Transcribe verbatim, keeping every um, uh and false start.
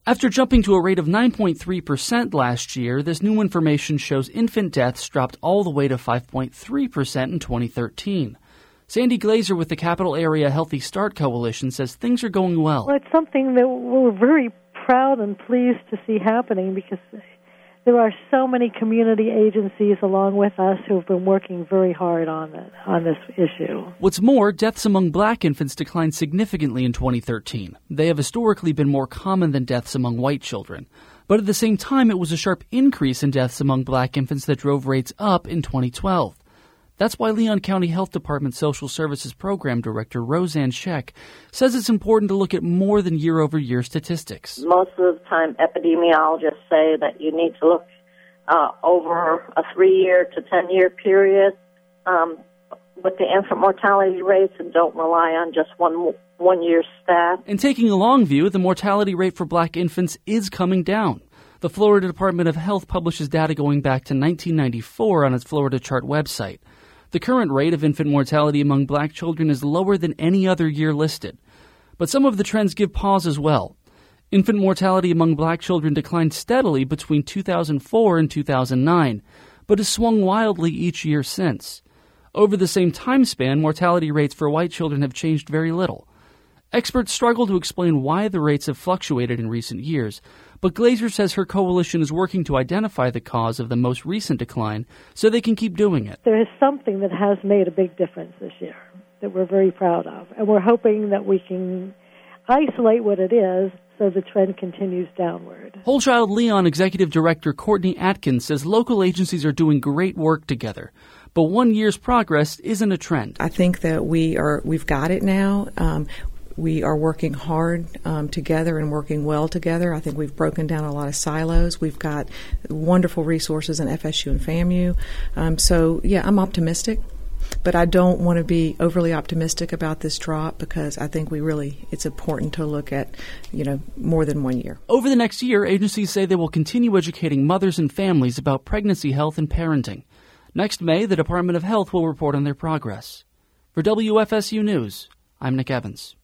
After jumping to a rate of nine point three percent last year, this new information shows infant deaths dropped all the way to five point three percent in twenty thirteen. Sandy Glazer with the Capital Area Healthy Start Coalition says things are going well. Well, it's something that we're very proud and pleased to see happening because there are so many community agencies along with us who have been working very hard on it, on this issue. What's more, deaths among black infants declined significantly in twenty thirteen. They have historically been more common than deaths among white children. But at the same time, it was a sharp increase in deaths among black infants that drove rates up in twenty twelve. That's why Leon County Health Department Social Services Program Director Roseanne Scheck says it's important to look at more than year-over-year statistics. Most of the time, epidemiologists say that you need to look uh, over a three-year to ten-year period um, with the infant mortality rates and don't rely on just one one-year stat. And taking a long view, the mortality rate for black infants is coming down. The Florida Department of Health publishes data going back to nineteen ninety-four on its Florida Chart website. The current rate of infant mortality among black children is lower than any other year listed. But some of the trends give pause as well. Infant mortality among black children declined steadily between two thousand four and two thousand nine, but has swung wildly each year since. Over the same time span, mortality rates for white children have changed very little. Experts struggle to explain why the rates have fluctuated in recent years, but Glazer says her coalition is working to identify the cause of the most recent decline so they can keep doing it. There is something that has made a big difference this year that we're very proud of, and we're hoping that we can isolate what it is so the trend continues downward. Whole Child Leon Executive Director Courtney Atkins says local agencies are doing great work together, but one year's progress isn't a trend. I think that we are, we've got it now. Um, We are working hard um, together and working well together. I think we've broken down a lot of silos. We've got wonderful resources in F S U and FAMU. Um, so, yeah, I'm optimistic, but I don't want to be overly optimistic about this drop because I think we really, it's important to look at, you know, more than one year. Over the next year, agencies say they will continue educating mothers and families about pregnancy health and parenting. Next May, the Department of Health will report on their progress. For W F S U News, I'm Nick Evans.